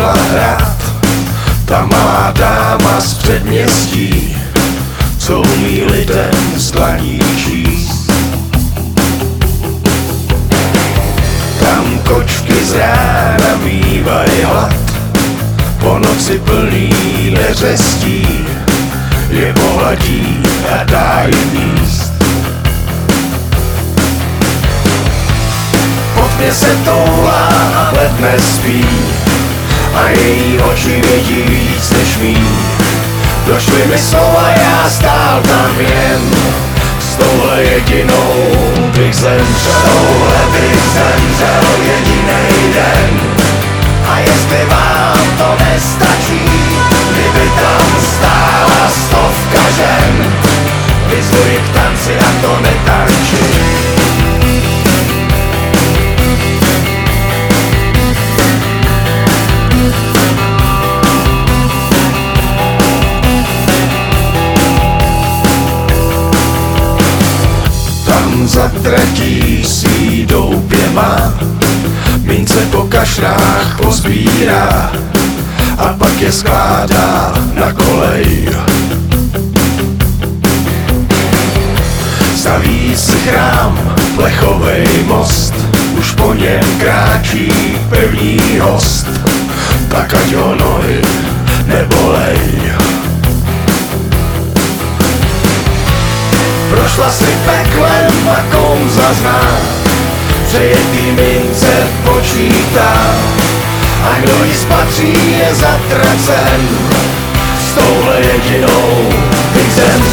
začala hrát ta malá dáma z předměstí, co umí lidem z dlaní číst. Tam kočky z rána mývají hlad, po noci plný neřestí, je pohladí a dá jim jíst. Pod mě se toulá a hled nespí, a její oči vědí víc než mý. Došly mi slova, já stál tam jen, s touhle jedinou bych zemřel. Touhle bych zemřel jedinej den. A jestli vám to nestačí, kdyby tam stála 100 žen, vyzvuji k tanci a to netančí. Za tratí si doupěma mince po kašrách pozbírá a pak je skládá na kolej. Staví si chrám, plechovej most, už po něm kráčí pevný host, tak ať ho nohy nebolej. Prošla si peklem a kouzla zná, přejetý mince počítá, a kdo jí spatří je zatracen, s touhle jedinou bych zemřel.